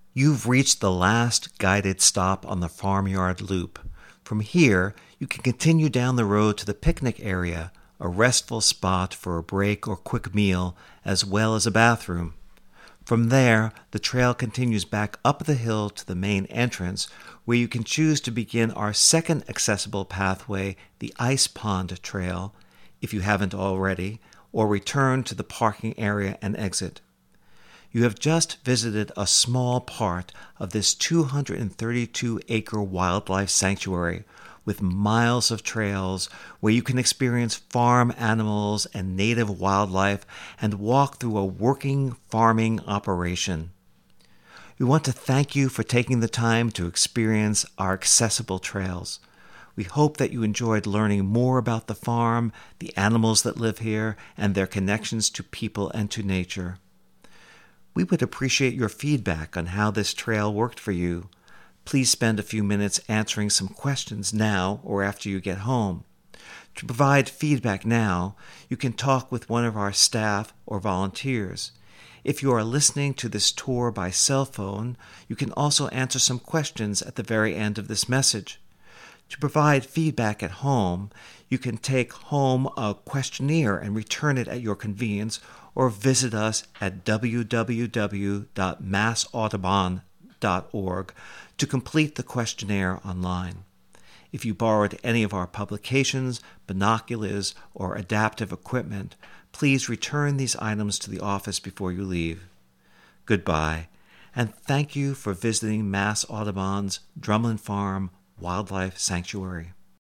You've reached the last guided stop on the Farmyard Loop. From here, you can continue down the road to the picnic area, a restful spot for a break or quick meal, as well as a bathroom. From there, the trail continues back up the hill to the main entrance, where you can choose to begin our second accessible pathway, the Ice Pond Trail, if you haven't already, or return to the parking area and exit. You have just visited a small part of this 232-acre wildlife sanctuary with miles of trails where you can experience farm animals and native wildlife and walk through a working farming operation. We want to thank you for taking the time to experience our accessible trails. We hope that you enjoyed learning more about the farm, the animals that live here, and their connections to people and to nature. We would appreciate your feedback on how this trail worked for you. Please spend a few minutes answering some questions now or after you get home. To provide feedback now, you can talk with one of our staff or volunteers. If you are listening to this tour by cell phone, you can also answer some questions at the very end of this message. To provide feedback at home, you can take home a questionnaire and return it at your convenience, or visit us at www.massaudubon.org to complete the questionnaire online. If you borrowed any of our publications, binoculars, or adaptive equipment, please return these items to the office before you leave. Goodbye, and thank you for visiting Mass Audubon's Drumlin Farm Wildlife Sanctuary.